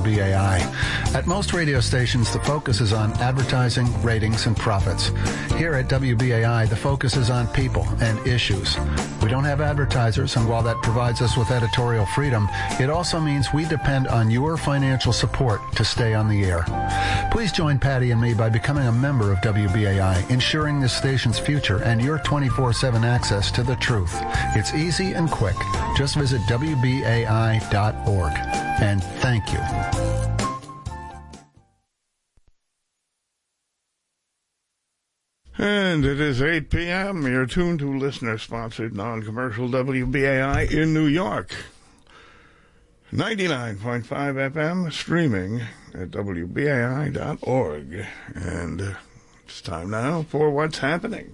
WBAI. At most radio stations, the focus is on advertising, ratings, and profits. Here at WBAI, the focus is on people and issues. We don't have advertisers, and while that provides us with editorial freedom, it also means we depend on your financial support to stay on the air. Please join Patty and me by becoming a member of WBAI, ensuring this station's future and your 24/7 access to the truth. It's easy and quick. Just visit WBAI.org. And thank you. And it is 8 p.m. You're tuned to listener-sponsored non-commercial WBAI in New York. 99.5 FM, streaming at WBAI.org. And it's time now for What's Happening.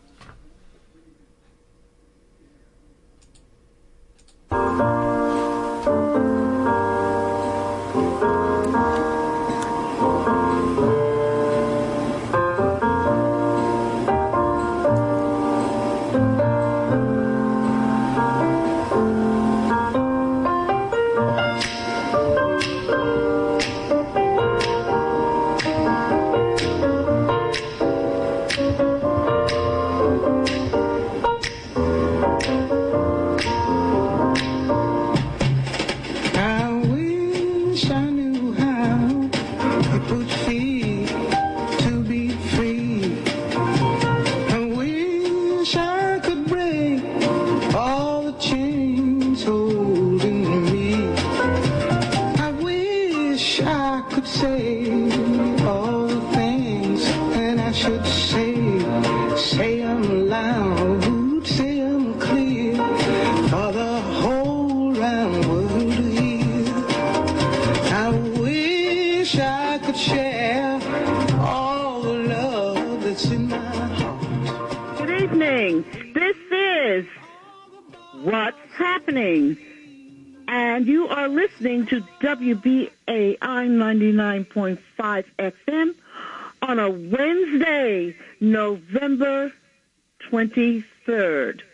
And you are listening to WBAI 99.5 FM on a Wednesday, November 23rd,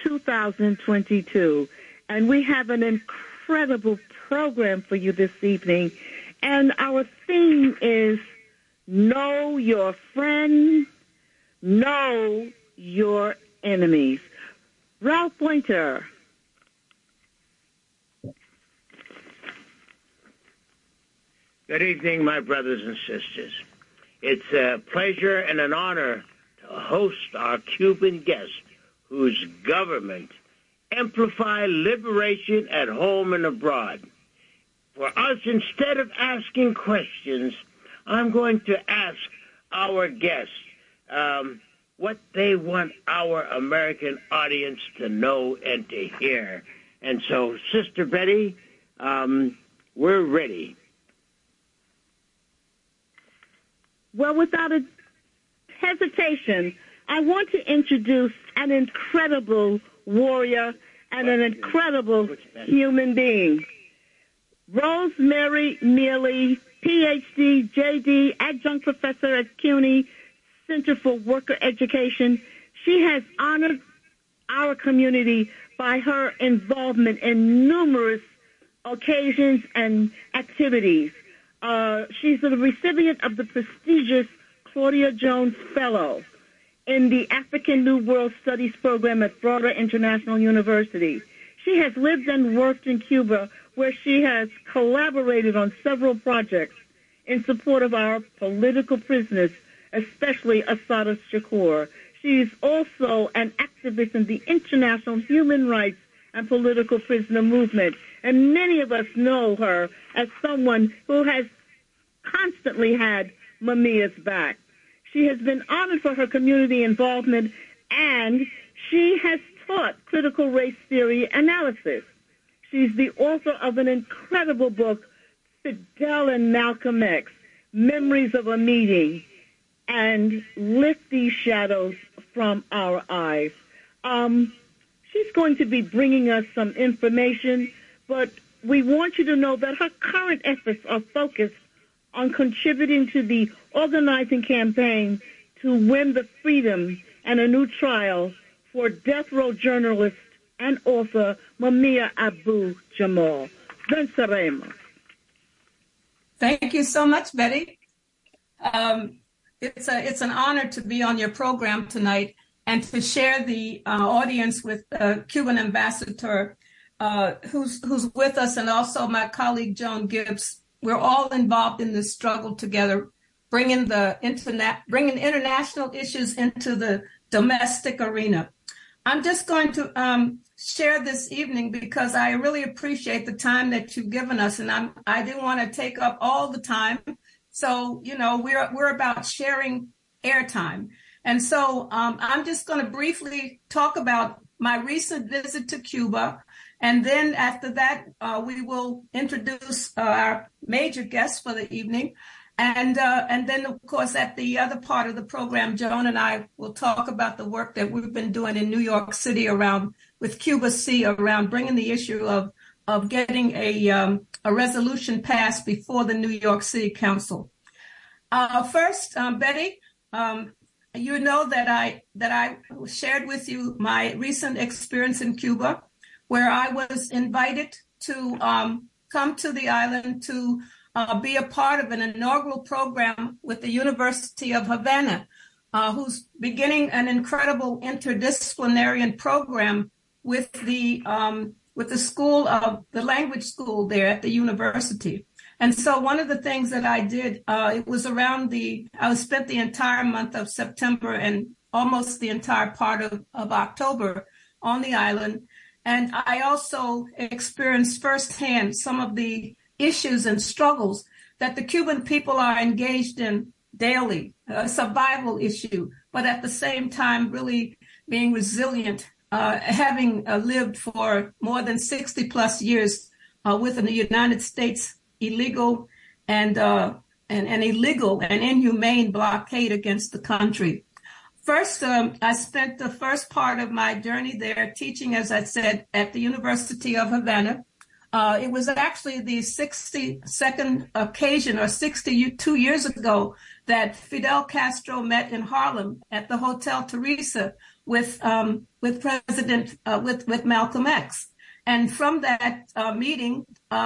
2022. And we have an incredible program for you this evening. And our theme is Know Your Friend, Know Your Enemies. Ralph Pointer. Good evening, my brothers and sisters. It's a pleasure and an honor to host our Cuban guest, whose government amplify liberation at home and abroad. For us, instead of asking questions, I'm going to ask our guests what they want our American audience to know and to hear. And so, Sister Betty, we're ready. Well, without a hesitation, I want to introduce an incredible warrior and an incredible human being. Rosemary Neely, Ph.D., J.D., adjunct professor at CUNY Center for Worker Education. She has honored our community by her involvement in numerous occasions and activities. She's the recipient of the prestigious Claudia Jones Fellow in the African New World Studies program at Florida International University. She has lived and worked in Cuba, where she has collaborated on several projects in support of our political prisoners, especially Assata Shakur. She's also an activist in the international human rights and political prisoner movement. And many of us know her as someone who has constantly had Mamiya's back. She has been honored for her community involvement, and she has taught critical race theory analysis. She's the author of an incredible book, Fidel and Malcolm X, Memories of a Meeting, and Lift These Shadows from Our Eyes. She's going to be bringing us some information, but we want you to know that her current efforts are focused on contributing to the organizing campaign to win the freedom and a new trial for death row journalist and author Mamiya Abu-Jamal. Venceremos. Thank you so much, Betty. It's an honor to be on your program tonight and to share the audience with Cuban ambassador who's with us, and also my colleague Joan Gibbs. We're all involved in this struggle together, bringing international issues into the domestic arena. I'm just going to share this evening because I really appreciate the time that you've given us, and I didn't want to take up all the time. So, we're about sharing airtime. And so I'm just going to briefly talk about my recent visit to Cuba. And then after that, we will introduce our major guest for the evening. And then, of course, at the other part of the program, Joan and I will talk about the work that we've been doing in New York City with Cuba C around bringing the issue of getting a resolution passed before the New York City Council. First, Betty, you know that I shared with you my recent experience in Cuba, where I was invited to come to the island to be a part of an inaugural program with the University of Havana, who's beginning an incredible interdisciplinary program with the language school there at the university. And so one of the things that I did, it was I spent the entire month of September and almost the entire part of October on the island. And I also experienced firsthand some of the issues and struggles that the Cuban people are engaged in daily, a survival issue, but at the same time really being resilient, having lived for more than 60 plus years within the United States illegal and inhumane blockade against the country. First, I spent the first part of my journey there teaching, as I said, at the University of Havana. It was actually the 62nd occasion, or 62 years ago, that Fidel Castro met in Harlem at the Hotel Teresa with Malcolm X. And from that meeting,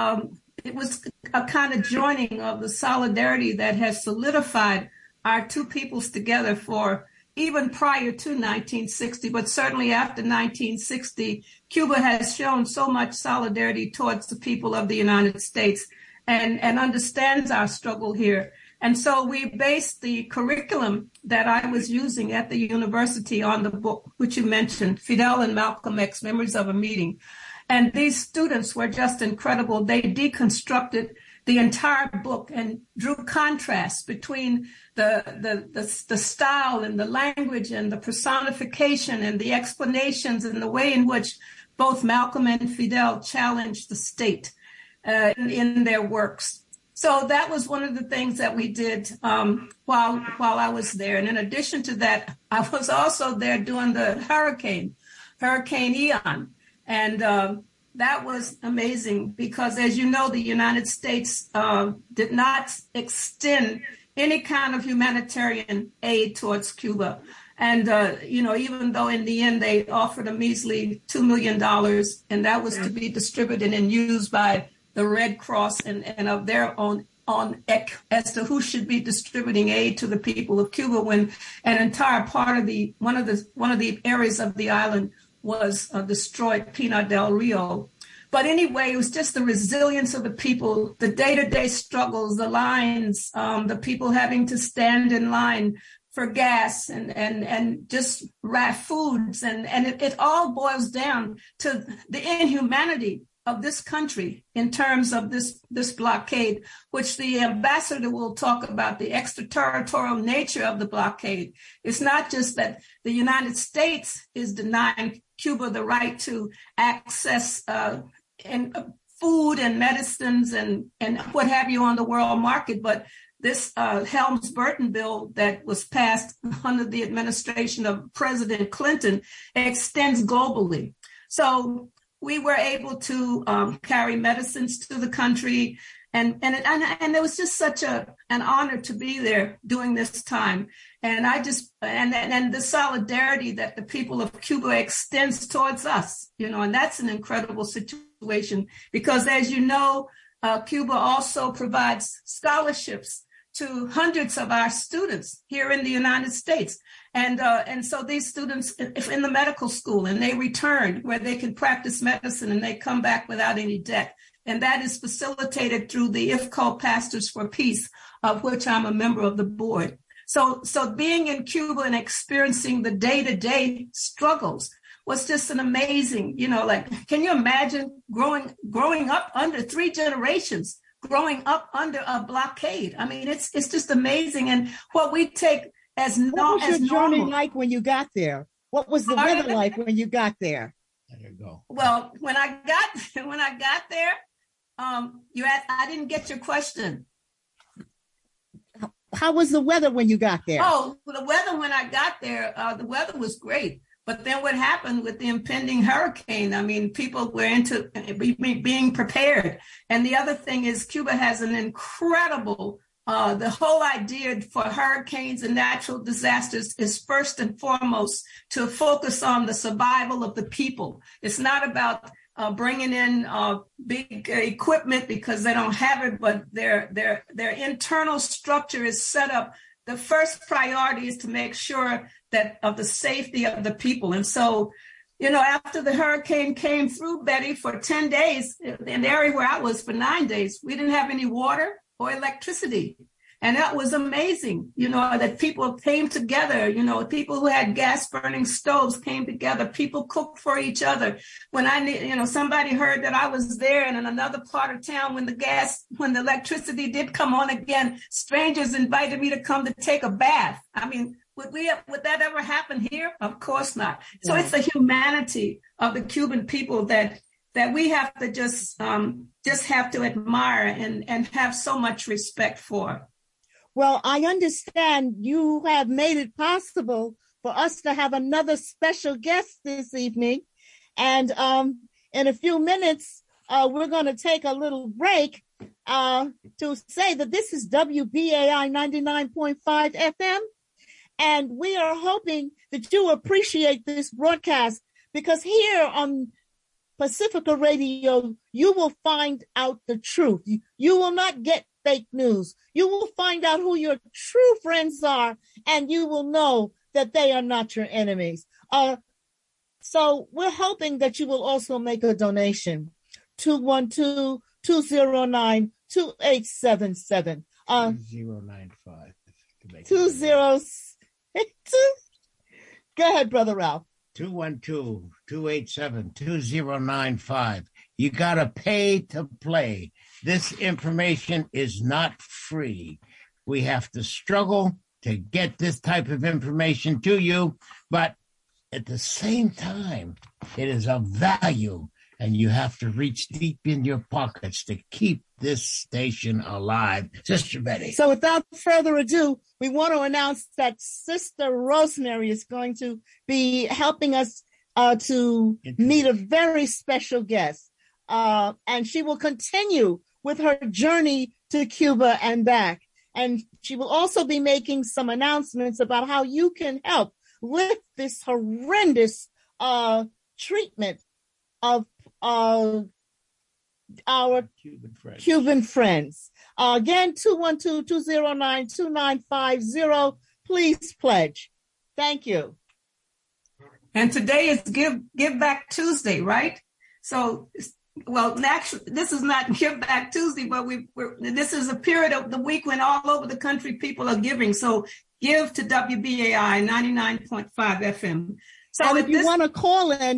it was a kind of joining of the solidarity that has solidified our two peoples together for even prior to 1960, but certainly after 1960, Cuba has shown so much solidarity towards the people of the United States and understands our struggle here. And so we based the curriculum that I was using at the university on the book, which you mentioned, Fidel and Malcolm X, Memories of a Meeting. And these students were just incredible. They deconstructed the entire book and drew contrasts between the style and the language and the personification and the explanations and the way in which both Malcolm and Fidel challenged the state in their works. So that was one of the things that we did while I was there. And in addition to that, I was also there during the Hurricane Ian. And that was amazing because, as you know, the United States did not extend any kind of humanitarian aid towards Cuba. And, even though in the end they offered a measly $2 million, and that was to be distributed and used by the Red Cross and of their own as to who should be distributing aid to the people of Cuba, when an entire part of one of the areas of the island was destroyed, Pinar del Rio. But anyway, it was just the resilience of the people, the day-to-day struggles, the lines, the people having to stand in line for gas and just foods. And it all boils down to the inhumanity of this country in terms of this blockade, which the ambassador will talk about, the extraterritorial nature of the blockade. It's not just that the United States is denying Cuba the right to access food and medicines and what have you on the world market, but this Helms-Burton bill that was passed under the administration of President Clinton extends globally. So we were able to carry medicines to the country, and it was just such an honor to be there during this time. And and the solidarity that the people of Cuba extends towards us, and that's an incredible situation because, as you know, Cuba also provides scholarships to hundreds of our students here in the United States. And so these students, if in the medical school, and they return where they can practice medicine and they come back without any debt. And that is facilitated through the IFCO Pastors for Peace, of which I'm a member of the board. So being in Cuba and experiencing the day-to-day struggles was just an amazing, can you imagine growing up under 3 generations, growing up under a blockade? I mean, it's just amazing. And what we take as normal. What was your journey like when you got there? What was the weather like when you got there? There you go. Well, when I got there, I didn't get your question. How was the weather when you got there? Oh, the weather when I got there, the weather was great. But then what happened with the impending hurricane? I mean, people were into being prepared. And the other thing is Cuba has an incredible, the whole idea for hurricanes and natural disasters is first and foremost to focus on the survival of the people. It's not about bringing in big equipment because they don't have it, but their internal structure is set up. The first priority is to make sure that of the safety of the people. And so, after the hurricane came through, Betty, for 10 days, in the area where I was for 9 days, we didn't have any water or electricity. And that was amazing, that people came together, people who had gas burning stoves came together. People cooked for each other. When somebody heard that I was there and in another part of town when the electricity did come on again, strangers invited me to come to take a bath. I mean, would that ever happen here? Of course not. So It's the humanity of the Cuban people that we have to just have to admire and have so much respect for. Well, I understand you have made it possible for us to have another special guest this evening. And in a few minutes, we're going to take a little break to say that this is WBAI 99.5 FM. And we are hoping that you appreciate this broadcast because here on Pacifica Radio, you will find out the truth. You will not get fake news. You will find out who your true friends are, and you will know that they are not your enemies. So we're hoping that you will also make a donation. 212-209-2877. 2095. 2062. Go ahead, Brother Ralph. 212-287-2095. You got to pay to play. This information is not free. We have to struggle to get this type of information to you, but at the same time, it is of value, and you have to reach deep in your pockets to keep this station alive. Sister Betty. So without further ado, we want to announce that Sister Rosemary is going to be helping us to meet a very special guest. And she will continue with her journey to Cuba and back. And she will also be making some announcements about how you can help with this horrendous treatment of our Cuban friends. Again, 212-209-2950. Please pledge. Thank you. And today is Give Back Tuesday, right? So, well, actually, this is not Give Back Tuesday, but this is a period of the week when all over the country people are giving. So give to WBAI 99.5 FM. So and if you want to call in,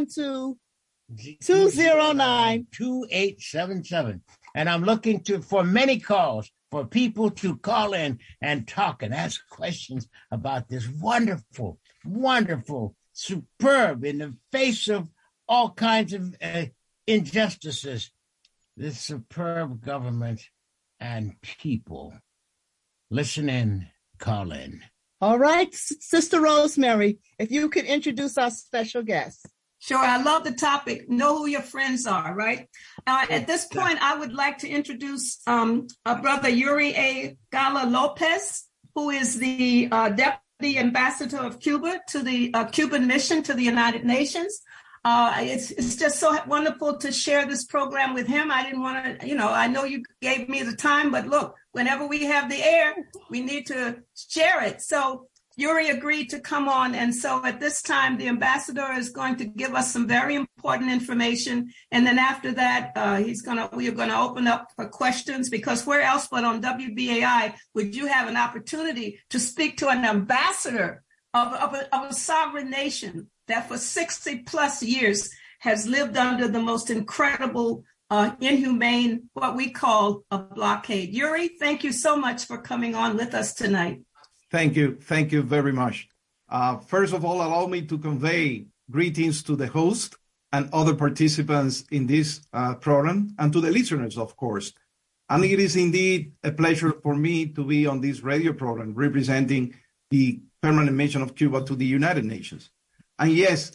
212-209-2877. And I'm looking for many calls for people to call in and talk and ask questions about this wonderful, wonderful, superb, in the face of all kinds of injustices, this superb government and people. Listen in, call in. All right, Sister Rosemary, if you could introduce our special guest. Sure, I love the topic. Know who your friends are, right? At this point, I would like to introduce Brother Yuri A. Gala Lopez, who is the Deputy Ambassador of Cuba to the Cuban Mission to the United Nations. It's just so wonderful to share this program with him. I didn't want to, I know you gave me the time, but look, whenever we have the air, we need to share it. So Yuri agreed to come on. And so at this time, the ambassador is going to give us some very important information. And then after that, we are going to open up for questions, because where else but on WBAI would you have an opportunity to speak to an ambassador of a sovereign nation that for 60 plus years has lived under the most incredible, inhumane, what we call a blockade. Yuri, thank you so much for coming on with us tonight. Thank you. Thank you very much. First of all, allow me to convey greetings to the host and other participants in this program, and to the listeners, of course. And it is indeed a pleasure for me to be on this radio program representing the Permanent Mission of Cuba to the United Nations. And yes,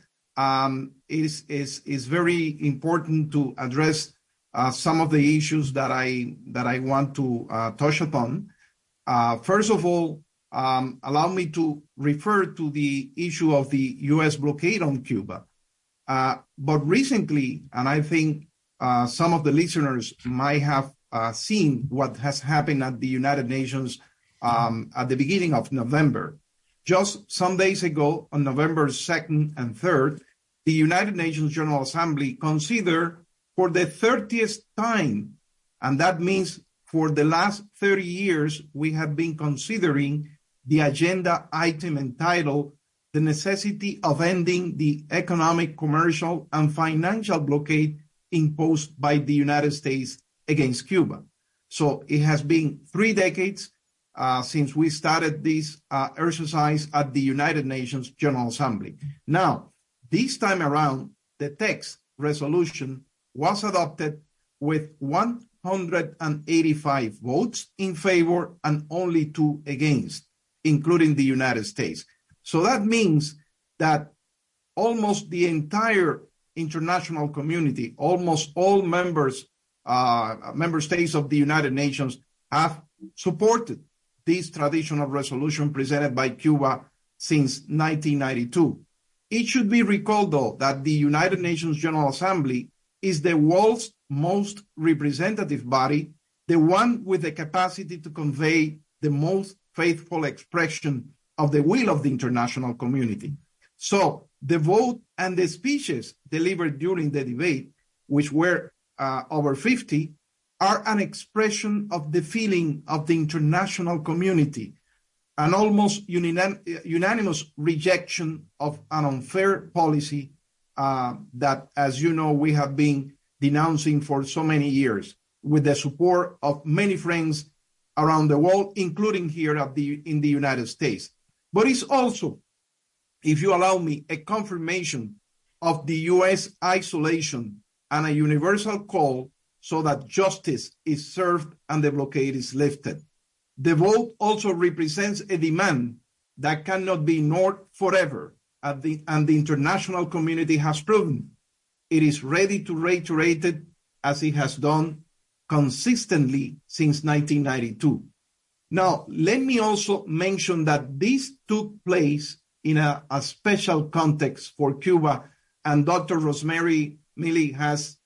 it is very important to address some of the issues that I want to touch upon. First of all, allow me to refer to the issue of the U.S. blockade on Cuba. But recently, and I think some of the listeners might have seen what has happened at the United Nations at the beginning of November. Just some days ago, on November 2nd and 3rd, the United Nations General Assembly considered for the 30th time, and that means for the last 30 years, we have been considering the agenda item entitled "The Necessity of Ending the Economic, Commercial, and Financial Blockade Imposed by the United States Against Cuba." So it has been 3 decades since we started this exercise at the United Nations General Assembly. Now, this time around, the text resolution was adopted with 185 votes in favor and only 2 against, including the United States. So that means that almost the entire international community, almost all member states of the United Nations have supported this traditional resolution presented by Cuba since 1992. It should be recalled, though, that the United Nations General Assembly is the world's most representative body, the one with the capacity to convey the most faithful expression of the will of the international community. So the vote and the speeches delivered during the debate, which were over 50, are an expression of the feeling of the international community, an almost unanimous rejection of an unfair policy that, as you know, we have been denouncing for so many years, with the support of many friends around the world, including here in the United States. But it's also, if you allow me, a confirmation of the U.S. isolation and a universal call so that justice is served and the blockade is lifted. The vote also represents a demand that cannot be ignored forever, and the international community has proven it is ready to reiterate it, as it has done consistently since 1992. Now, let me also mention that this took place in a special context for Cuba, and Dr. Rosemary Milley has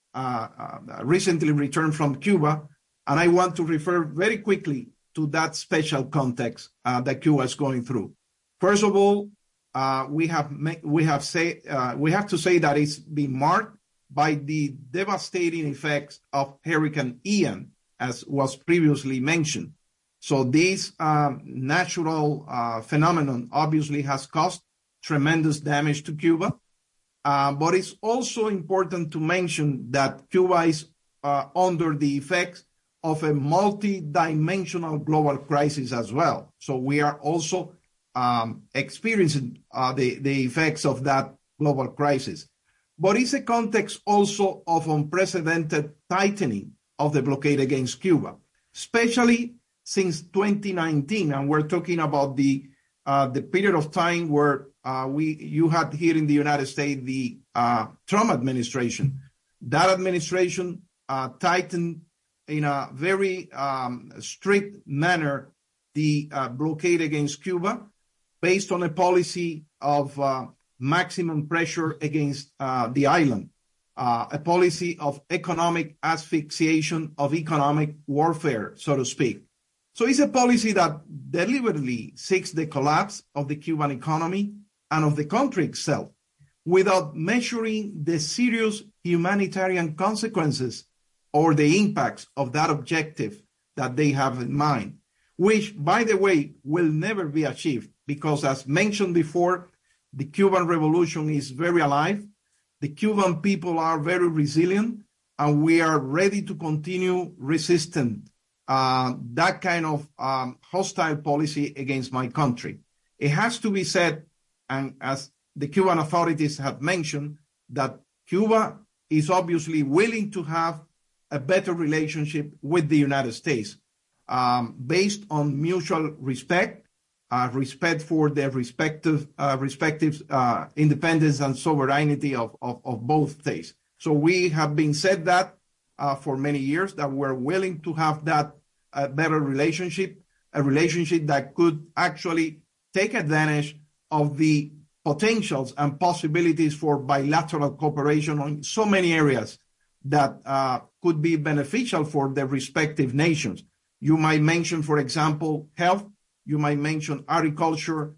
recently returned from Cuba, and I want to refer very quickly to that special context that Cuba is going through. First of all, we have to say that it's been marked by the devastating effects of Hurricane Ian, as was previously mentioned. So this natural phenomenon obviously has caused tremendous damage to Cuba. But it's also important to mention that Cuba is under the effects of a multi-dimensional global crisis as well. So we are also experiencing the effects of that global crisis. But it's a context also of unprecedented tightening of the blockade against Cuba, especially since 2019. And we're talking about the period of time where you had here in the United States the Trump administration. That administration tightened in a very strict manner the blockade against Cuba, based on a policy of maximum pressure against the island, a policy of economic asphyxiation, of economic warfare, so to speak. So it's a policy that deliberately seeks the collapse of the Cuban economy and of the country itself, without measuring the serious humanitarian consequences or the impacts of that objective that they have in mind, which, by the way, will never be achieved because, as mentioned before, the Cuban Revolution is very alive. The Cuban people are very resilient, and we are ready to continue resisting that kind of hostile policy against my country. It has to be said, and as the Cuban authorities have mentioned, that Cuba is obviously willing to have a better relationship with the United States based on mutual respect, respect for their respective independence and sovereignty of both states. So we have been said that for many years, that we're willing to have that better relationship, a relationship that could actually take advantage of the potentials and possibilities for bilateral cooperation on so many areas that could be beneficial for the respective nations. You might mention, for example, health. You might mention agriculture,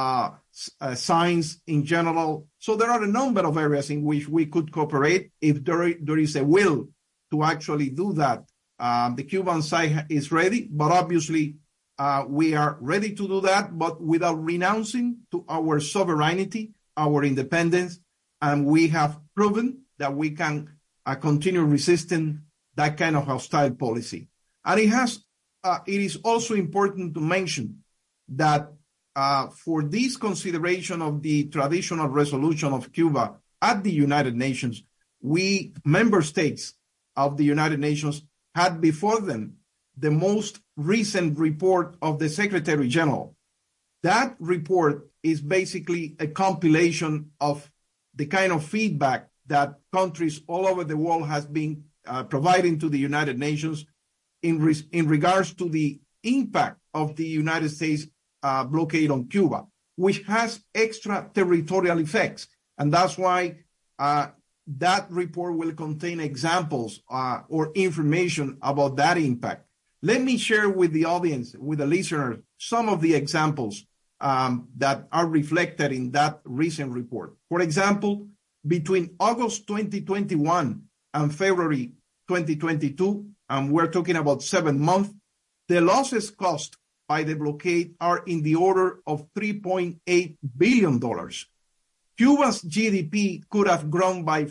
science in general. So there are a number of areas in which we could cooperate if there is a will to actually do that. The Cuban side is ready, but obviously we are ready to do that, but without renouncing to our sovereignty, our independence, and we have proven that we can continue resisting that kind of hostile policy. And it is also important to mention that for this consideration of the traditional resolution of Cuba at the United Nations, we member states of the United Nations had before them the most recent report of the Secretary General. That report is basically a compilation of the kind of feedback that countries all over the world has been providing to the United Nations in regards to the impact of the United States blockade on Cuba, which has extraterritorial effects. And that's why that report will contain examples or information about that impact. Let me share with the audience, with the listeners, some of the examples that are reflected in that recent report. For example, between August 2021 and February 2022, and we're talking about 7 months, the losses caused by the blockade are in the order of $3.8 billion. Cuba's GDP could have grown by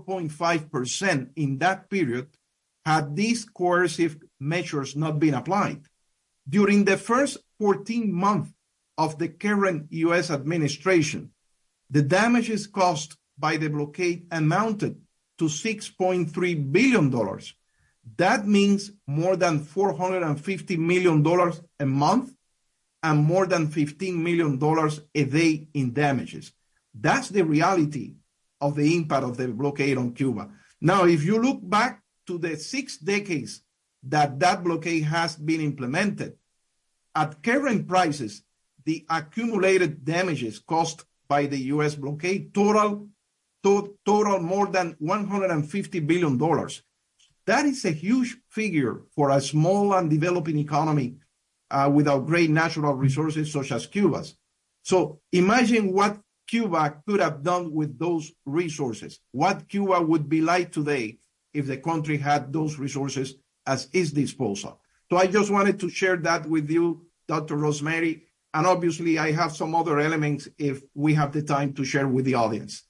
4.5% in that period had these coercive measures not been applied. During the first 14 months of the current U.S. administration, the damages caused by the blockade amounted to $6.3 billion. That means more than $450 million a month and more than $15 million a day in damages. That's the reality of the impact of the blockade on Cuba. Now, if you look back to the 6 decades that blockade has been implemented, at current prices, the accumulated damages caused by the U.S. blockade total more than $150 billion. That is a huge figure for a small and developing economy without great natural resources such as Cuba's. So imagine what Cuba could have done with those resources, what Cuba would be like today if the country had those resources at its disposal. So I just wanted to share that with you, Dr. Rosemary, and obviously I have some other elements if we have the time to share with the audience.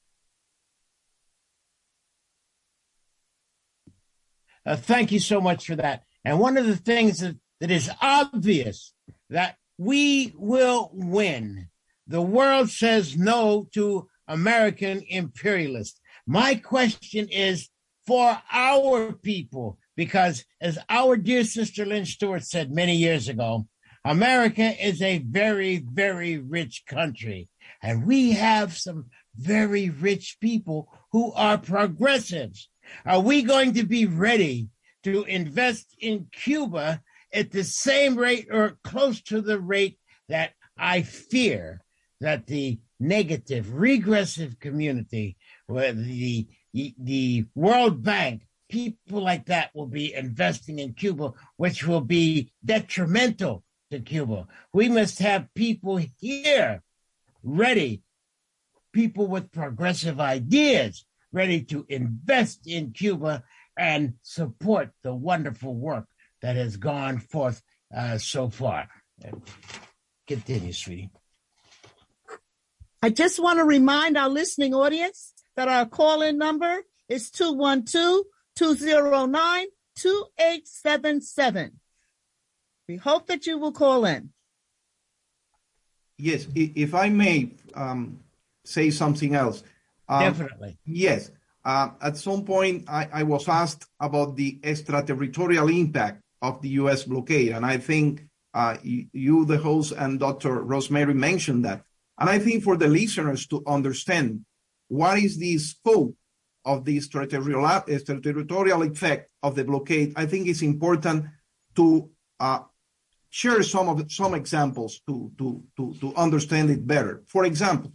Thank you so much for that. And one of the things that is obvious, that we will win. The world says no to American imperialists. My question is for our people, because as our dear sister Lynn Stewart said many years ago, America is a very, very rich country. And we have some very rich people who are progressives. Are we going to be ready to invest in Cuba at the same rate or close to the rate that I fear that the negative, regressive community where the World Bank, people like that will be investing in Cuba, which will be detrimental to Cuba. We must have people here ready, people with progressive ideas, ready to invest in Cuba and support the wonderful work that has gone forth so far. Continue, sweetie. I just want to remind our listening audience that our call-in number is 212-209-2877. We hope that you will call in. Yes, if I may say something else. Definitely. Yes. At some point, I was asked about the extraterritorial impact of the U.S. blockade, and I think you, the host, and Dr. Rosemary mentioned that. And I think for the listeners to understand what is the scope of the extraterritorial effect of the blockade, I think it's important to share some examples to understand it better. For example,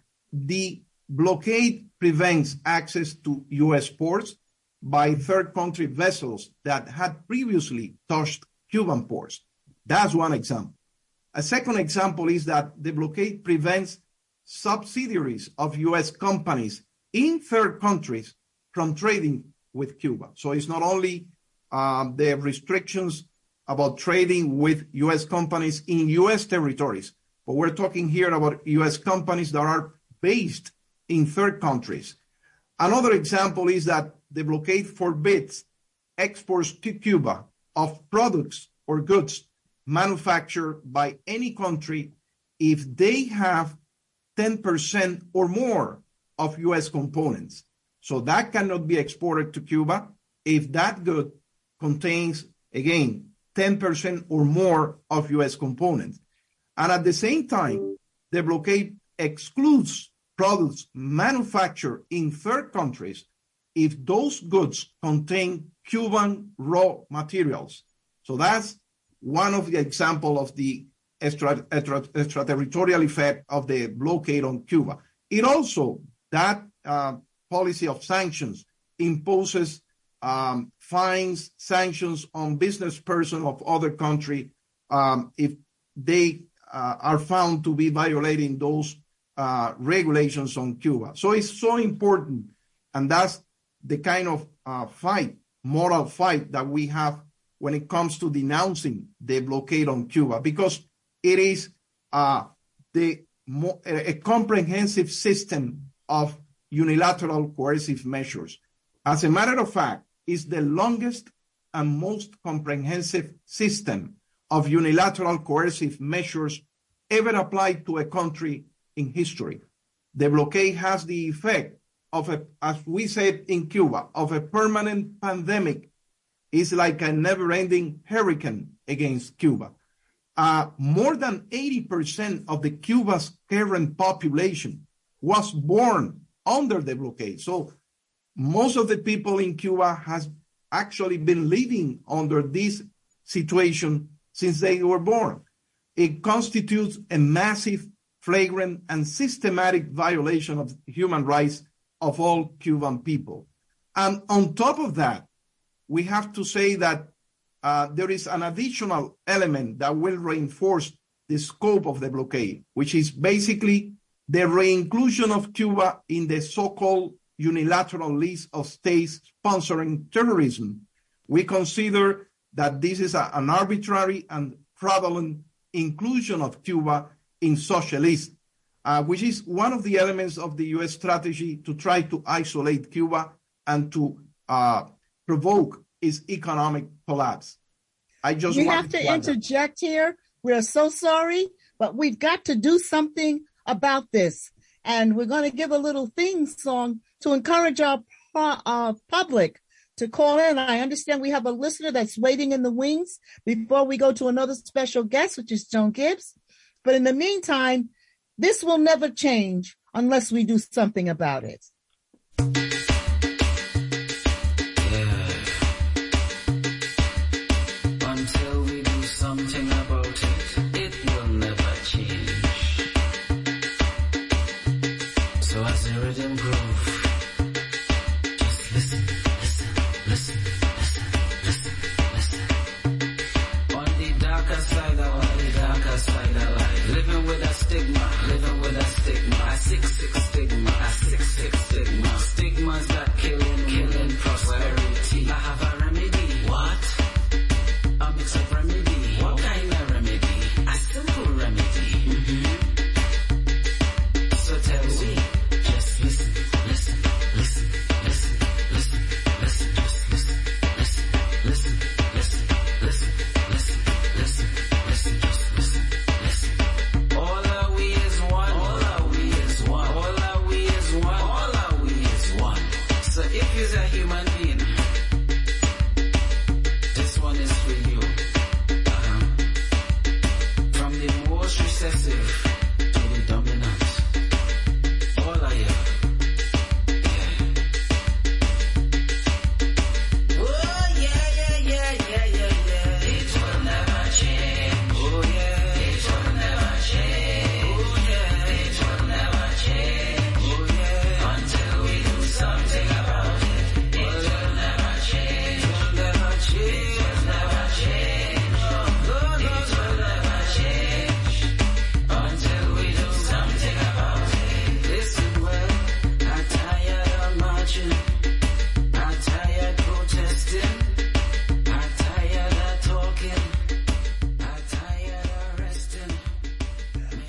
the blockade prevents access to U.S. ports by third country vessels that had previously touched Cuban ports. That's one example. A second example is that the blockade prevents subsidiaries of U.S. companies in third countries from trading with Cuba. So it's not only the restrictions about trading with U.S. companies in U.S. territories, but we're talking here about U.S. companies that are based in third countries. Another example is that the blockade forbids exports to Cuba of products or goods manufactured by any country if they have 10% or more of U.S. components. So that cannot be exported to Cuba if that good contains, again, 10% or more of U.S. components. And at the same time, the blockade excludes products manufactured in third countries if those goods contain Cuban raw materials. So that's one of the examples of the extraterritorial effect of the blockade on Cuba. It also, that policy of sanctions imposes fines, sanctions on business persons of other country if they are found to be violating those regulations on Cuba. So it's so important, and that's the kind of moral fight that we have when it comes to denouncing the blockade on Cuba, because it is a comprehensive system of unilateral coercive measures. As a matter of fact, it's the longest and most comprehensive system of unilateral coercive measures ever applied to a country in history. The blockade has the effect of, as we said in Cuba, of a permanent pandemic. It's like a never-ending hurricane against Cuba. More than 80% of the Cuba's current population was born under the blockade. So most of the people in Cuba has actually been living under this situation since they were born. It constitutes a massive, flagrant, and systematic violation of human rights of all Cuban people. And on top of that, we have to say that there is an additional element that will reinforce the scope of the blockade, which is basically the re-inclusion of Cuba in the so-called unilateral list of states sponsoring terrorism. We consider that this is an arbitrary and fraudulent inclusion of Cuba in such a list, which is one of the elements of the U.S. strategy to try to isolate Cuba and to provoke its economic collapse. We have to interject here. We're so sorry, but we've got to do something about this. And we're going to give a little theme song to encourage our public to call in. I understand we have a listener that's waiting in the wings before we go to another special guest, which is Joan Gibbs. But in the meantime, this will never change unless we do something about it. Until we do something about it, it will never change.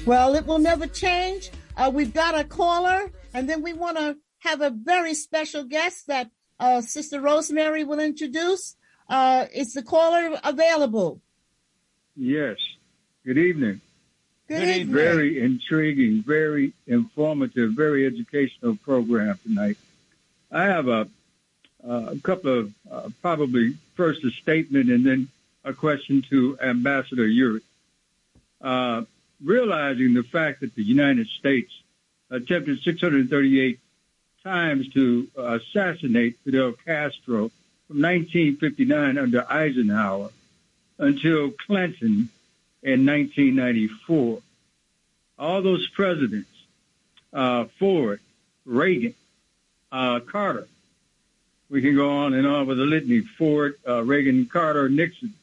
Well, it will never change. We've got a caller, and then we want to have a very special guest that Sister Rosemary will introduce. Is the caller available? Yes. Good evening. Good evening. Very intriguing, very informative, very educational program tonight. I have a couple of probably first a statement and then a question to Ambassador Yuri. Realizing the fact that the United States attempted 638 times to assassinate Fidel Castro from 1959 under Eisenhower until Clinton in 1994. All those presidents, Ford, Reagan, Carter, we can go on and on with the litany, Ford, Reagan, Carter, Nixon.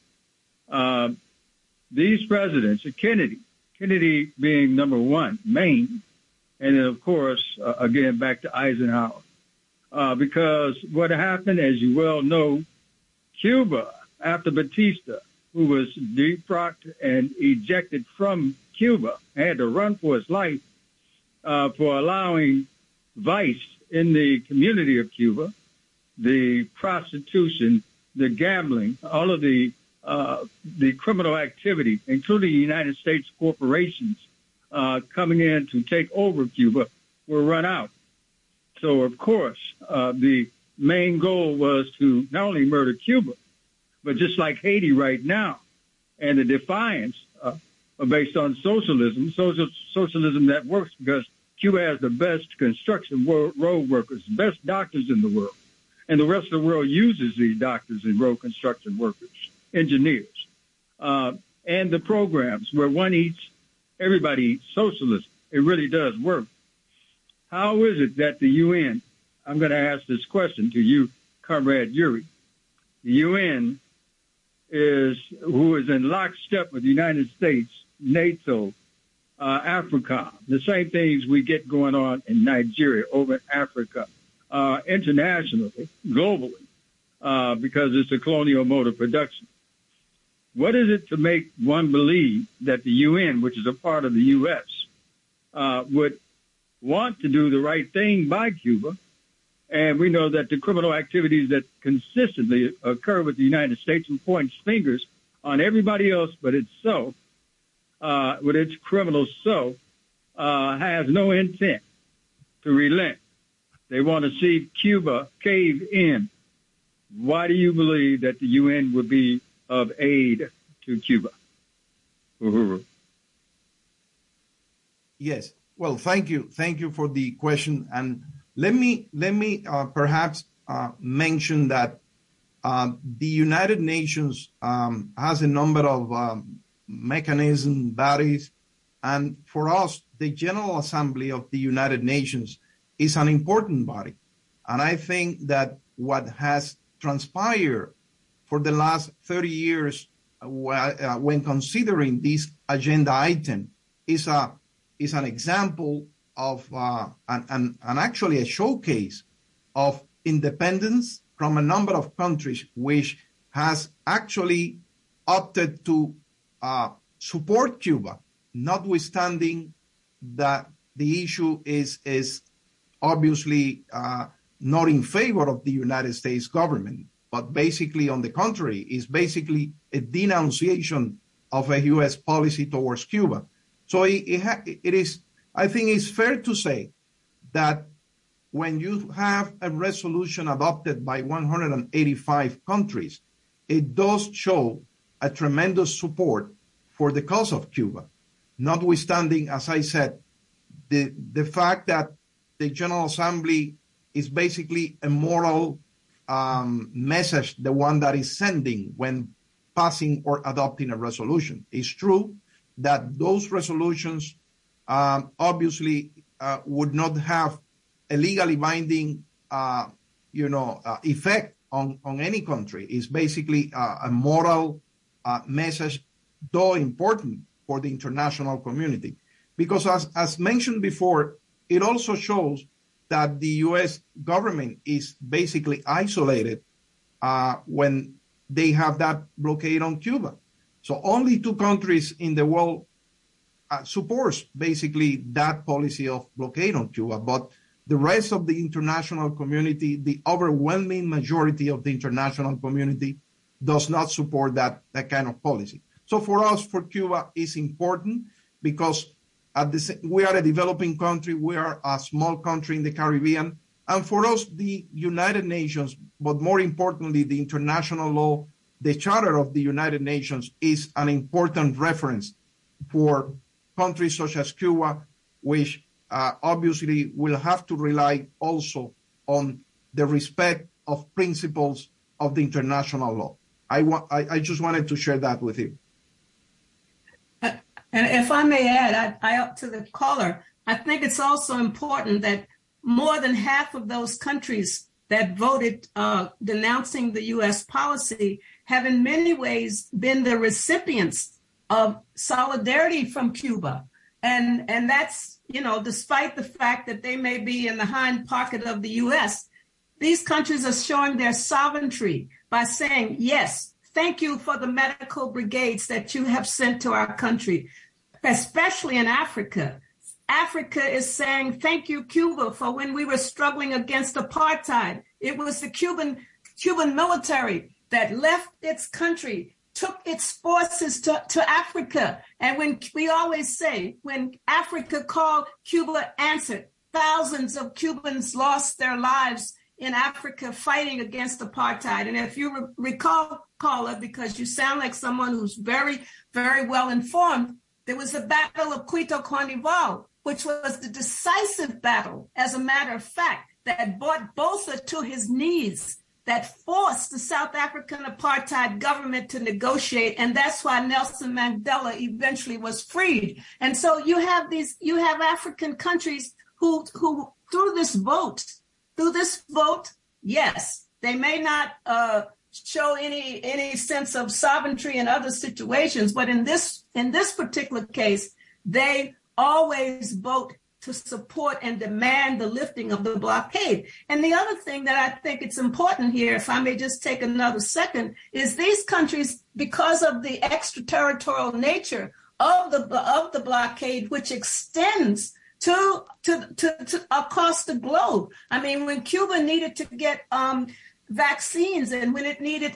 These presidents, Kennedy being number one, main, and then, of course, again, back to Eisenhower. Because what happened, as you well know, Cuba, after Batista, who was defrocked and ejected from Cuba, had to run for his life for allowing vice in the community of Cuba, the prostitution, the gambling, all of the criminal activity, including United States corporations coming in to take over Cuba, were run out. So, of course, the main goal was to not only murder Cuba, but just like Haiti right now, and the defiance based on socialism that works because Cuba has the best construction road workers, best doctors in the world, and the rest of the world uses these doctors and road construction workers, engineers, and the programs where one eats, everybody eats, socialism. It really does work. How is it that the UN, I'm going to ask this question to you, Comrade Yuri, the UN who is in lockstep with the United States, NATO, Africa, the same things we get going on in Nigeria, over in Africa, internationally, globally, because it's a colonial mode of production. What is it to make one believe that the UN, which is a part of the U.S., would want to do the right thing by Cuba? And we know that the criminal activities that consistently occur with the United States and points fingers on everybody else but itself, with its criminals has no intent to relent. They want to see Cuba cave in. Why do you believe that the UN would be of aid to Cuba? Uhuru. Yes. Well, thank you. Thank you for the question. And let me perhaps mention that the United Nations has a number of mechanisms, bodies, and for us, the General Assembly of the United Nations is an important body. And I think that what has transpired for the last 30 years when considering this agenda item is an example of and actually a showcase of independence from a number of countries which has actually opted to support Cuba, notwithstanding that the issue is obviously not in favor of the United States government, but basically on the contrary, is basically a denunciation of a U.S. policy towards Cuba. So it is, I think it's fair to say that when you have a resolution adopted by 185 countries, it does show a tremendous support for the cause of Cuba, notwithstanding, as I said, the fact that the General Assembly is basically a moral message, the one that is sending when passing or adopting a resolution. It's true that those resolutions obviously would not have a legally binding, effect on any country. It's basically a moral message, though important for the international community. Because as mentioned before, it also shows that the U.S. government is basically isolated when they have that blockade on Cuba. So only two countries in the world supports basically that policy of blockade on Cuba. But the rest of the international community, the overwhelming majority of the international community, does not support that kind of policy. So for us, for Cuba, it's important because we are a developing country. We are a small country in the Caribbean. And for us, the United Nations, but more importantly, the international law, the Charter of the United Nations is an important reference for countries such as Cuba, which obviously will have to rely also on the respect of principles of the international law. I just wanted to share that with you. And if I may add, I to the caller, I think it's also important that more than half of those countries that voted denouncing the U.S. policy have in many ways been the recipients of solidarity from Cuba. And that's, despite the fact that they may be in the hind pocket of the U.S., these countries are showing their sovereignty by saying, yes, thank you for the medical brigades that you have sent to our country, especially in Africa. Africa is saying, thank you, Cuba, for when we were struggling against apartheid. It was the Cuban military that left its country, took its forces to Africa. And when we always say, when Africa called, Cuba answered. Thousands of Cubans lost their lives in Africa fighting against apartheid. And if you recall, caller, because you sound like someone who's very, very well informed, there was the Battle of Quito Carnival, which was the decisive battle, as a matter of fact, that brought Botha to his knees, that forced the South African apartheid government to negotiate. And that's why Nelson Mandela eventually was freed. And so you have African countries who through this vote, yes, they may not show any sense of sovereignty in other situations, but in this particular case, they always vote to support and demand the lifting of the blockade. And the other thing that I think it's important here, if I may just take another second, is these countries, because of the extraterritorial nature of the blockade, which extends to across the globe. I mean, when Cuba needed to get vaccines, and when it needed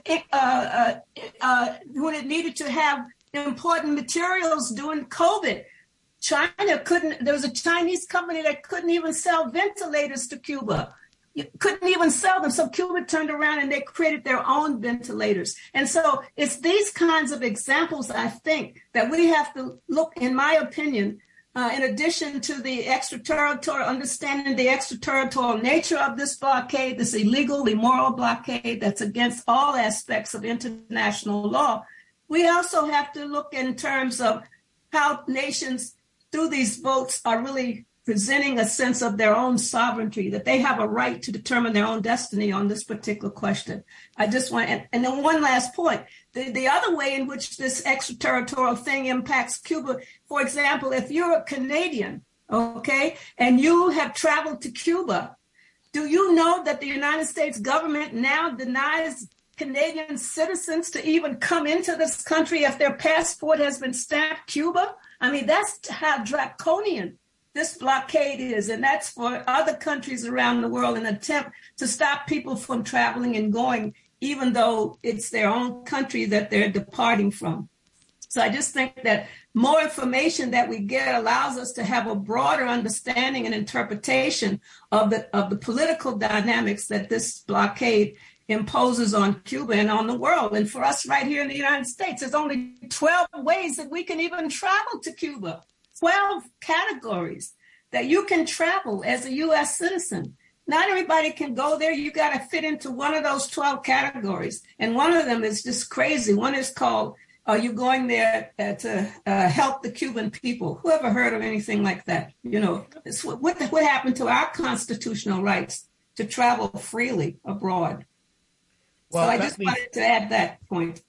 to have important materials during COVID, China couldn't. There was a Chinese company that couldn't even sell ventilators to Cuba. You couldn't even sell them. So Cuba turned around and they created their own ventilators. And so it's these kinds of examples, I think, that we have to look, in my opinion, in addition to the understanding the extraterritorial nature of this blockade, this illegal, immoral blockade that's against all aspects of international law, we also have to look in terms of how nations, through these votes, are really presenting a sense of their own sovereignty, that they have a right to determine their own destiny on this particular question. I just want, and then one last point, the other way in which this extraterritorial thing impacts Cuba, for example, if you're a Canadian, okay, and you have traveled to Cuba, do you know that the United States government now denies Canadian citizens to even come into this country if their passport has been stamped Cuba? I mean, that's how draconian this blockade is, and that's for other countries around the world, an attempt to stop people from traveling and going, even though it's their own country that they're departing from. So I just think that more information that we get allows us to have a broader understanding and interpretation of the political dynamics that this blockade imposes on Cuba and on the world. And for us right here in the United States, there's only 12 ways that we can even travel to Cuba. 12 categories that you can travel as a U.S. citizen. Not everybody can go there. You got to fit into one of those 12 categories. And one of them is just crazy. One is called, are you going there to help the Cuban people? Who ever heard of anything like that? You know, it's what happened to our constitutional rights to travel freely abroad? Well, so I just wanted to add that point.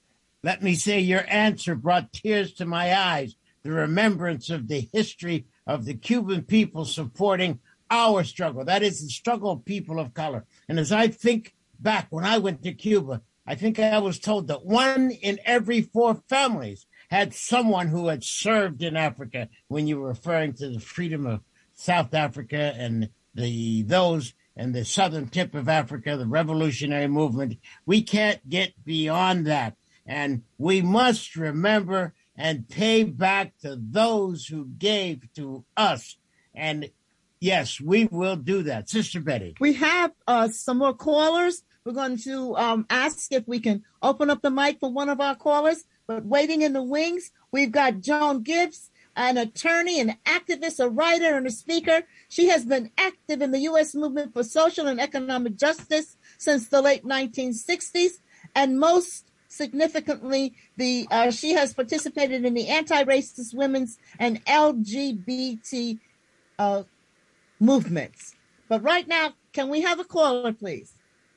Let me say your answer brought tears to my eyes. The remembrance of the history of the Cuban people supporting our struggle. That is the struggle of people of color. And as I think back when I went to Cuba, I think I was told that 1 in every 4 families had someone who had served in Africa when you were referring to the freedom of South Africa and those and the southern tip of Africa, the revolutionary movement. We can't get beyond that. And we must remember and pay back to those who gave to us. And yes, we will do that. Sister Betty. We have some more callers. We're going to ask if we can open up the mic for one of our callers. But waiting in the wings, we've got Joan Gibbs, an attorney, an activist, a writer, and a speaker. She has been active in the U.S. movement for social and economic justice since the late 1960s. And most significantly, she has participated in the anti-racist women's and LGBT movements. But right now, can we have a caller, please?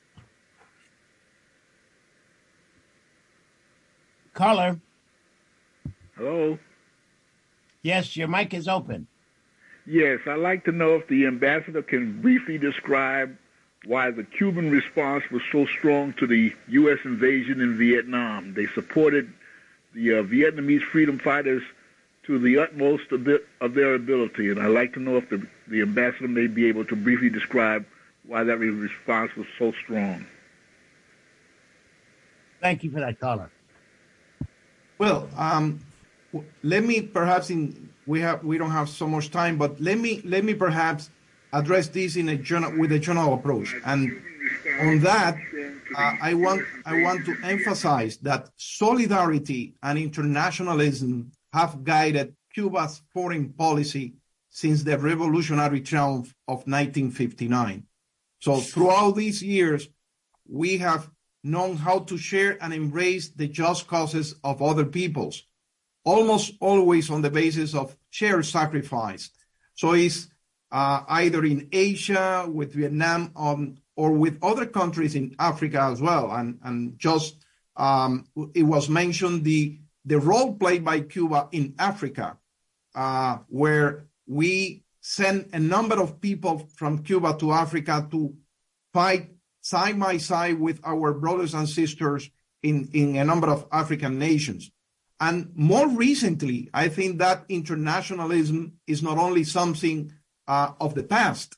Caller. Hello? Yes, your mic is open. Yes, I'd like to know if the ambassador can briefly describe why the Cuban response was so strong to the U.S. invasion in Vietnam. They supported the Vietnamese freedom fighters to the utmost of their ability, and I'd like to know if the ambassador may be able to briefly describe why that response was so strong. Thank you for that, caller. Well, let me perhaps we don't have so much time, but let me perhaps address this with a general approach. And on that, I want to emphasize that solidarity and internationalism have guided Cuba's foreign policy since the revolutionary triumph of 1959. So throughout these years, we have known how to share and embrace the just causes of other peoples, almost always on the basis of shared sacrifice. So it's either in Asia, with Vietnam, or with other countries in Africa as well. And just it was mentioned the role played by Cuba in Africa, where we sent a number of people from Cuba to Africa to fight side by side with our brothers and sisters in a number of African nations. And more recently, I think that internationalism is not only something of the past,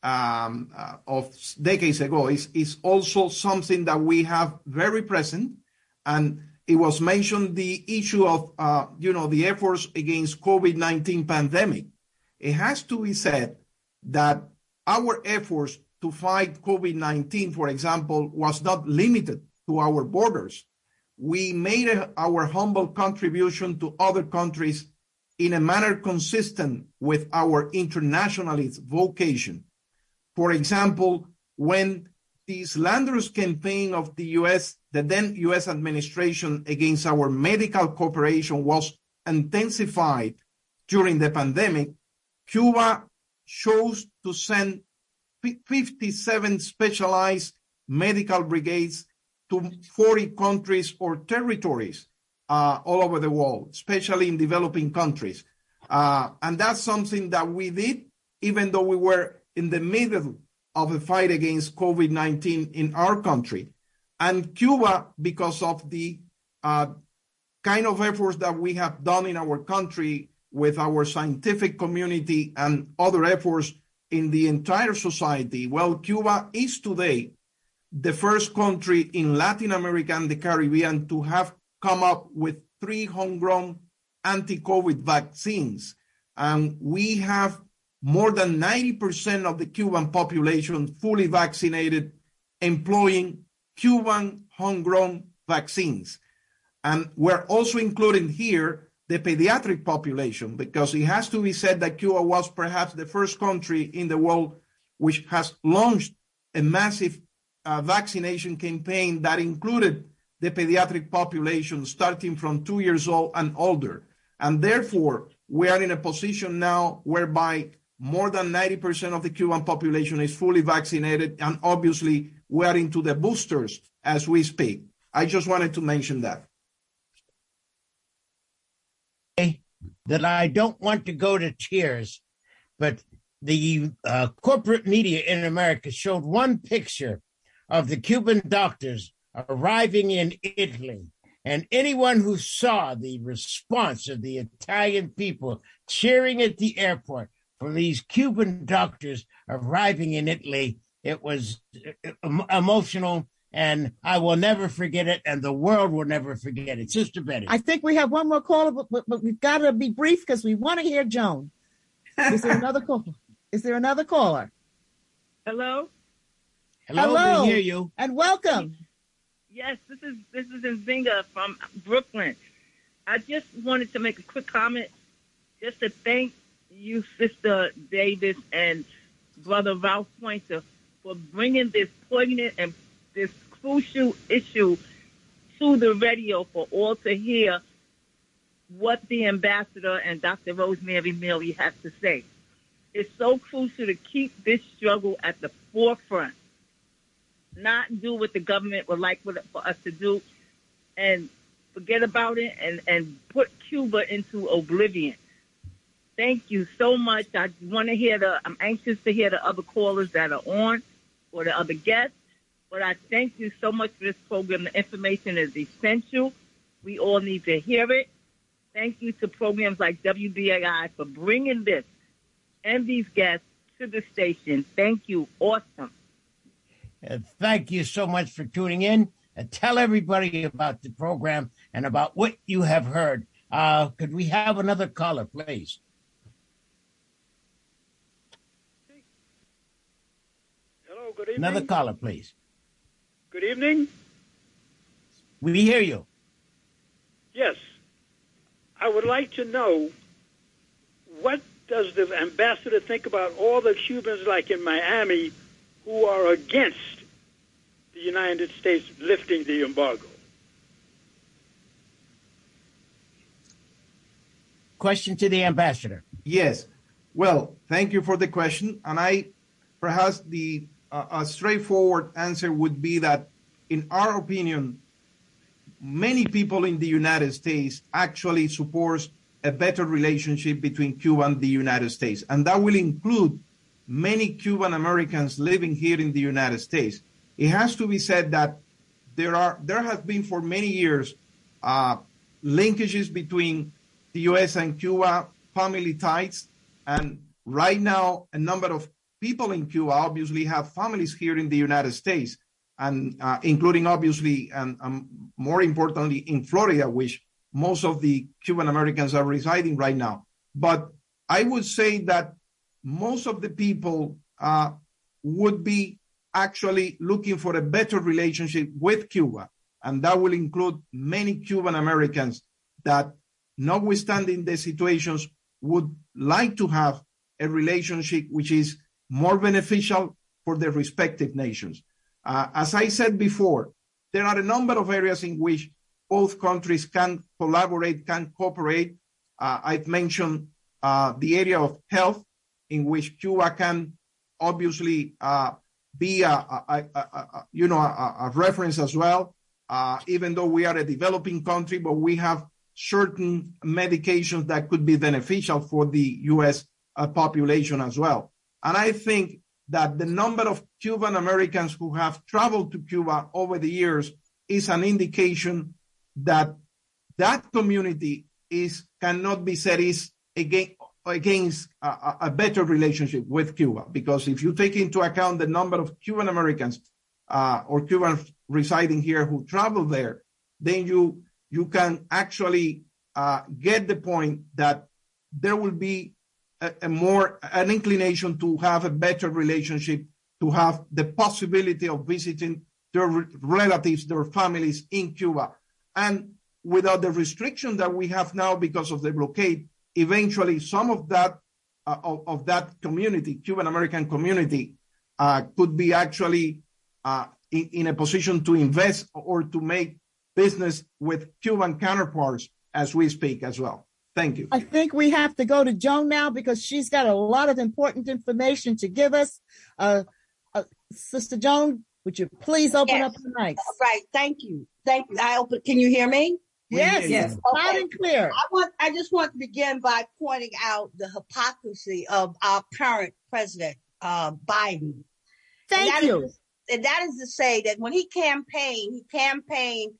of decades ago, it's also something that we have very present. And it was mentioned the issue of, the efforts against COVID-19 pandemic. It has to be said that our efforts to fight COVID-19, for example, was not limited to our borders. We made our humble contribution to other countries in a manner consistent with our internationalist vocation. For example, when the slanderous campaign of the then U.S. administration against our medical cooperation was intensified during the pandemic, Cuba chose to send 57 specialized medical brigades to 40 countries or territories all over the world, especially in developing countries. And that's something that we did, even though we were in the middle of a fight against COVID-19 in our country. And Cuba, because of the kind of efforts that we have done in our country with our scientific community and other efforts in the entire society, well, Cuba is today the first country in Latin America and the Caribbean to have come up with 3 homegrown anti-COVID vaccines. And we have more than 90% of the Cuban population fully vaccinated, employing Cuban homegrown vaccines. And we're also including here the pediatric population, because it has to be said that Cuba was perhaps the first country in the world which has launched a massive vaccination campaign that included the pediatric population starting from 2 years old and older. And therefore, we are in a position now whereby more than 90% of the Cuban population is fully vaccinated. And obviously, we are into the boosters as we speak. I just wanted to mention that. That I don't want to go to tears, but the corporate media in America showed one picture of the Cuban doctors arriving in Italy, And anyone who saw the response of the Italian people cheering at the airport for these Cuban doctors arriving in Italy, it was emotional, and I will never forget it, and the world will never forget it. Sister Betty. I think we have one more caller, but we've got to be brief because we want to hear Joan. Is there another caller? Is there another caller? Hello? Hello, we hear you. And welcome. Yes, this is Nzinga from Brooklyn. I just wanted to make a quick comment just to thank you, Sister Davis and Brother Ralph Pointer, for bringing this poignant and this crucial issue to the radio for all to hear what the ambassador and Dr. Rosemary Milley has to say. It's so crucial to keep this struggle at the forefront, not do what the government would like for us to do and forget about it and put Cuba into oblivion. Thank you so much. I'm anxious to hear the other callers that are on or the other guests, but I thank you so much for this program. The information is essential. We all need to hear it. Thank you to programs like WBAI for bringing this and these guests to the station. Thank you. Awesome. Thank you so much for tuning in. Tell everybody about the program and about what you have heard. Could we have another caller, please? Hello, good evening. Another caller, please. Good evening. We hear you. Yes. I would like to know, what does the ambassador think about all the Cubans like in Miami who are against the United States lifting the embargo? Question to the ambassador. Yes. Well, thank you for the question. And perhaps a straightforward answer would be that, in our opinion, many people in the United States actually support a better relationship between Cuba and the United States. And that will include many Cuban Americans living here in the United States. It has to be said that there has been for many years linkages between the U.S. and Cuba, family ties, and right now a number of people in Cuba obviously have families here in the United States, and including obviously and more importantly in Florida, which most of the Cuban Americans are residing right now. But I would say that most of the people would be actually looking for a better relationship with Cuba. And that will include many Cuban Americans that, notwithstanding the situations, would like to have a relationship which is more beneficial for their respective nations. As I said before, there are a number of areas in which both countries can collaborate, can cooperate. I've mentioned the area of health, in which Cuba can obviously be a reference as well, even though we are a developing country, but we have certain medications that could be beneficial for the U.S. population as well. And I think that the number of Cuban Americans who have traveled to Cuba over the years is an indication that that community cannot be said is against a better relationship with Cuba. Because if you take into account the number of Cuban Americans or Cubans residing here who travel there, then you can actually get the point that there will be an inclination to have a better relationship, to have the possibility of visiting their relatives, their families in Cuba. And without the restriction that we have now because of the blockade, eventually some of that community, Cuban American community, could be actually in a position to invest or to make business with Cuban counterparts as we speak as well. Thank you. I think we have to go to Joan now because she's got a lot of important information to give us. Sister Joan, would you please open up the mics? Right. Thank you. Can you hear me? Yes. Yes. Okay. Loud and clear. I just want to begin by pointing out the hypocrisy of our current president, Biden. Thank you. And that is to say that when he campaigned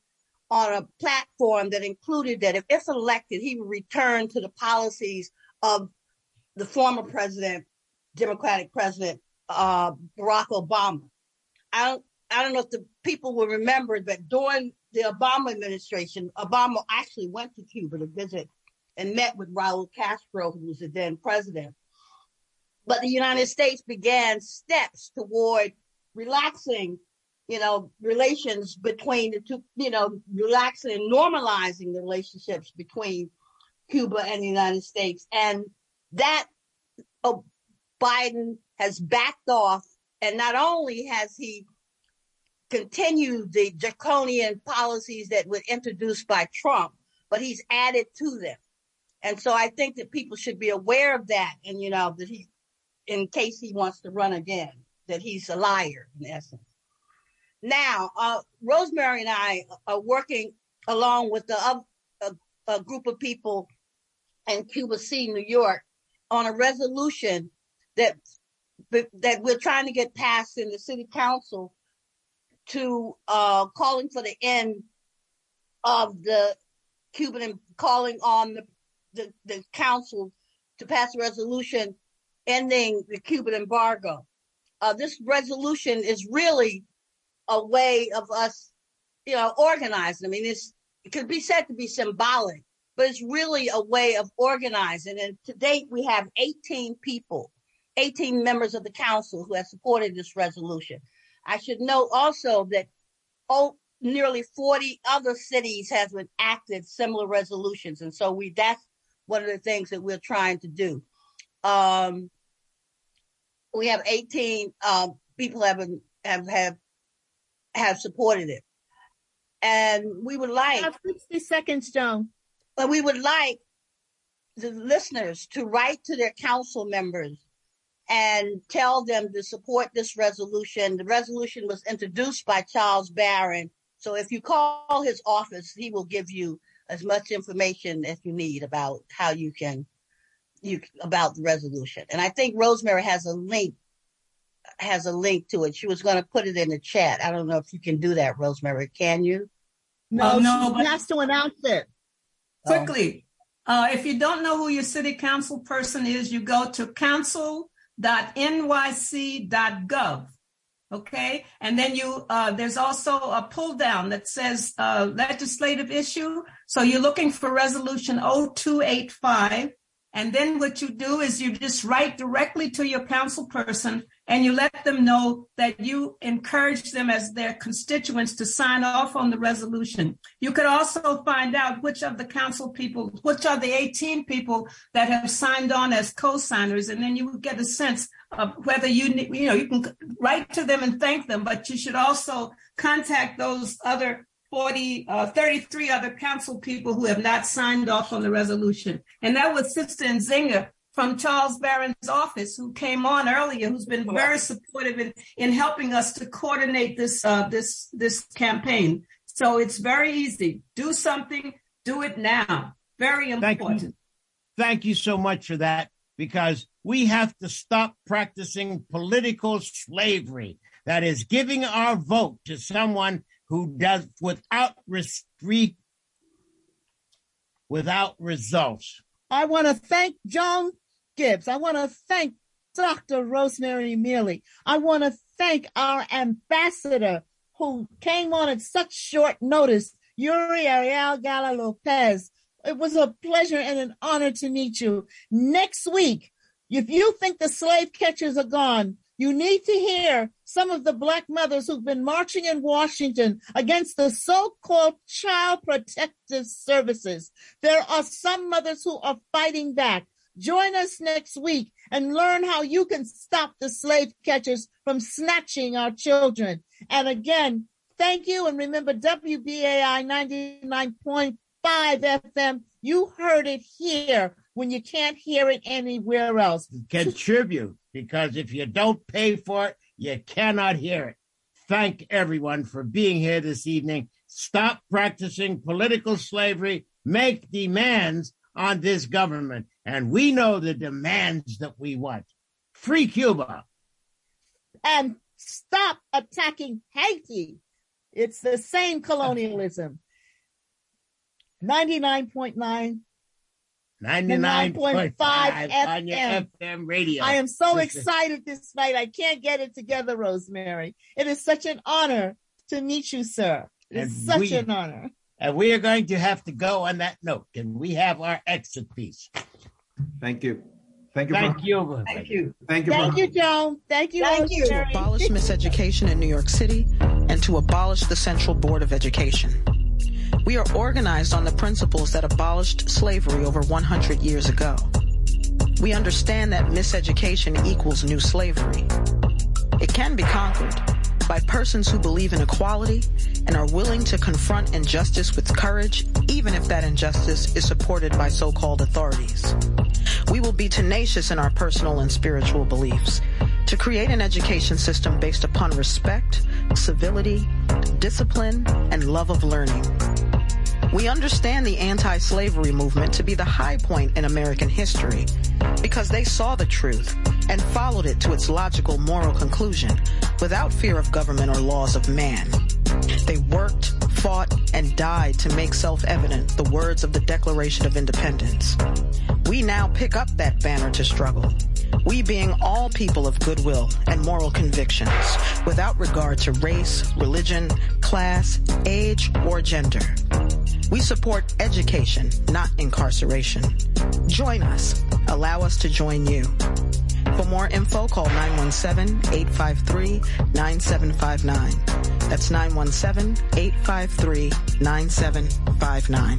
on a platform that included that if elected, he would return to the policies of the former president, Democratic President Barack Obama. I don't know if the people will remember that during the Obama administration, Obama actually went to Cuba to visit and met with Raul Castro, who was the then president. But the United States began steps toward relaxing, relations between the two, relaxing and normalizing the relationships between Cuba and the United States. And that Biden has backed off. And not only has he continued the draconian policies that were introduced by Trump, but he's added to them. And so I think that people should be aware of that. And, that he, in case he wants to run again, that he's a liar in essence. Now, Rosemary and I are working along with a group of people in Cuba C, New York, on a resolution that we're trying to get passed in the city council to calling for the end of the Cuban and calling on the council to pass a resolution ending the Cuban embargo. This resolution is really a way of us, organizing. I mean, it could be said to be symbolic, but it's really a way of organizing. And to date, we have 18 members of the council who have supported this resolution. I should note also that nearly 40 other cities have enacted similar resolutions. And so that's one of the things that we're trying to do. We have 18 people have supported it. And we would like 60 seconds, Joan. But we would like the listeners to write to their council members and tell them to support this resolution. The resolution was introduced by Charles Barron. So if you call his office, he will give you as much information as you need about how about the resolution. And I think Rosemary has a link to it. She was going to put it in the chat. I don't know if you can do that, Rosemary. Can you? No, she has to announce it. Quickly. If you don't know who your city council person is, you go to council.nyc.gov. Okay. And then there's also a pull down that says legislative issue. So you're looking for resolution 0285. And then what you do is you just write directly to your council person and you let them know that you encourage them as their constituents to sign off on the resolution. You could also find out which are the 18 people that have signed on as co-signers, and then you would get a sense of whether you can write to them and thank them, but you should also contact those other 33 other council people who have not signed off on the resolution. And that was Sister Nzinga from Charles Barron's office, who came on earlier, who's been very supportive in helping us to coordinate this campaign. So it's very easy. Do something, do it now. Very important. Thank you so much for that, because we have to stop practicing political slavery. That is giving our vote to someone who does without results. I want to thank Joan Gibbs. I want to thank Dr. Rosemary Mealy. I want to thank our ambassador who came on at such short notice, Yuri Ariel Gala Lopez. It was a pleasure and an honor to meet you. Next week, if you think the slave catchers are gone, you need to hear some of the Black mothers who've been marching in Washington against the so-called Child Protective Services. There are some mothers who are fighting back. Join us next week and learn how you can stop the slave catchers from snatching our children. And again, thank you. And remember, WBAI 99.5 FM, you heard it here when you can't hear it anywhere else. Contribute, because if you don't pay for it, you cannot hear it. Thank everyone for being here this evening. Stop practicing political slavery. Make demands on this government. And we know the demands that we want. Free Cuba. And stop attacking Haiti. It's the same colonialism. 99.9. 99.5 FM. on your FM radio. I am so excited this night. I can't get it together, Rosemary. It is such an honor to meet you, sir. It's such an honor. And we are going to have to go on that note. Can we have our exit piece? Thank you. Thank you. Thank you. Thank you. Thank you, Joan. Thank you. Thank you. To abolish miseducation in New York City and to abolish the Central Board of Education. We are organized on the principles that abolished slavery over 100 years ago. We understand that miseducation equals new slavery. It can be conquered by persons who believe in equality and are willing to confront injustice with courage, even if that injustice is supported by so-called authorities. We will be tenacious in our personal and spiritual beliefs to create an education system based upon respect, civility, discipline, and love of learning. We understand the anti-slavery movement to be the high point in American history because they saw the truth and followed it to its logical moral conclusion without fear of government or laws of man. They worked, fought, and died to make self-evident the words of the Declaration of Independence. We now pick up that banner to struggle, we being all people of goodwill and moral convictions, without regard to race, religion, class, age, or gender. We support education, not incarceration. Join us. Allow us to join you. For more info, call 917-853-9759. That's 917-853-9759.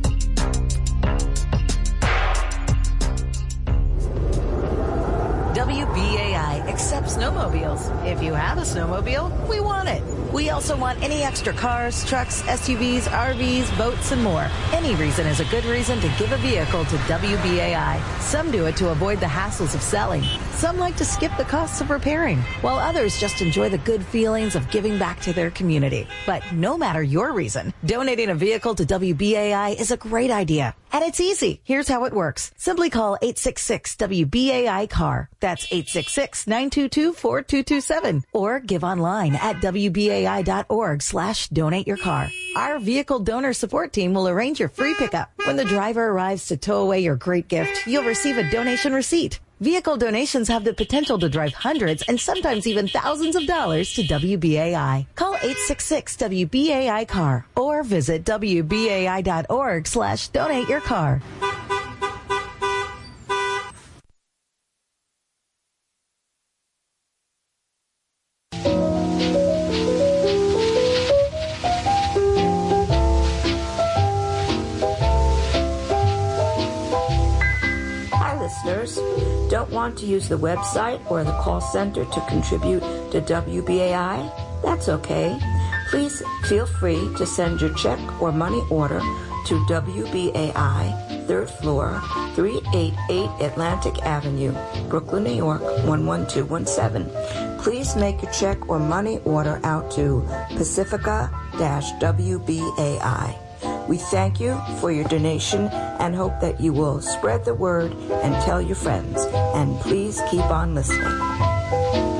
WBAI accepts snowmobiles. If you have a snowmobile, we want it. We also want any extra cars, trucks, SUVs, RVs, boats, and more. Any reason is a good reason to give a vehicle to WBAI. Some do it to avoid the hassles of selling. Some like to skip the costs of repairing, while others just enjoy the good feelings of giving back to their community. But no matter your reason, donating a vehicle to WBAI is a great idea. And it's easy. Here's how it works. Simply call 866-WBAI-CAR. That's 866-922-4227. Or give online at WBAI.org/donate your car. Our vehicle donor support team will arrange your free pickup. When the driver arrives to tow away your great gift, you'll receive a donation receipt. Vehicle donations have the potential to drive hundreds and sometimes even thousands of dollars to WBAI. Call 866-WBAI-CAR or visit WBAI.org/donate your car. Don't want to use the website or the call center to contribute to WBAI? That's okay. Please feel free to send your check or money order to WBAI, 3rd floor, 388 Atlantic Avenue, Brooklyn, New York, 11217. Please make your check or money order out to Pacifica-WBAI. We thank you for your donation and hope that you will spread the word and tell your friends. And please keep on listening.